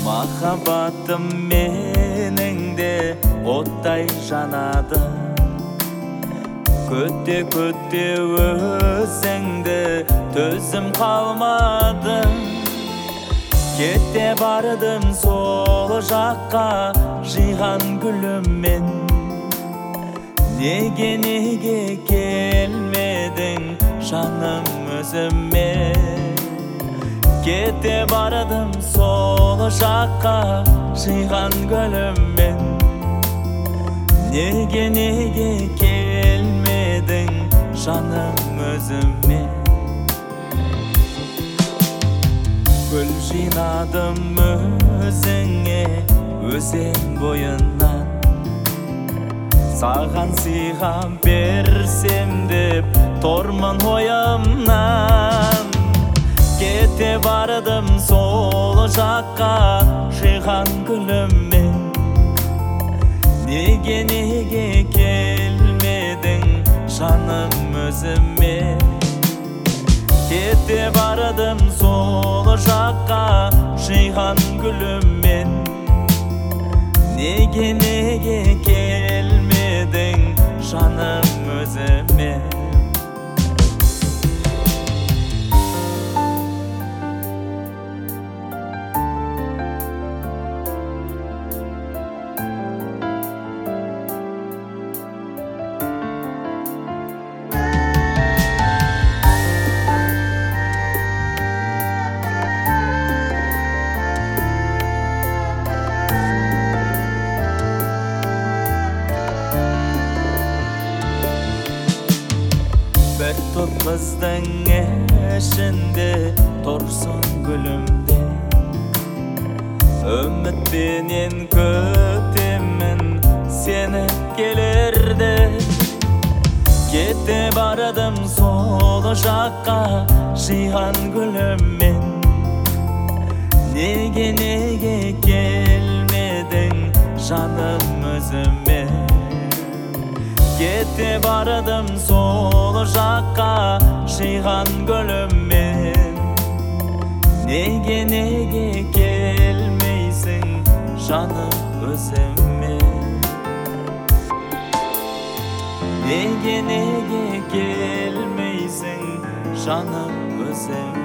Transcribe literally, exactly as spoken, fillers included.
Махаббатым меніңде оттай жанады. Көтте-көтте өзіңді төзім қалмады. Кете бардым сол жаққа жиған гүліммен. Неге-неге келмедің жаным өзіме. Кете бардым сол жаққа жиған гүліммен. Неге-неге келмедің жаным өзіме. Гүл жинадым өзіңе өзен бойынан. Саған сыйға берсем деп тормын ойымнан. Кете бардым сол жаққа жиған гүліммен. Неге-неге келмедің жаным өзіме. Кете бардым сол жаққа жиған гүліммен. Неге-неге келмедің жаным өзіме. Bir топ қыздың ішінде тұрсын гүлімде. Үмітпенен көтемін сені келерде. Кете бардым сол жаққа жиған гүліммен. Неге-неге келмедің жаным өзіме. Кете бардым сол жаққа жиған гүліммен. Неге-неге келмейсің жаным өзіме. Неге-неге келмейсің жаным өзіме.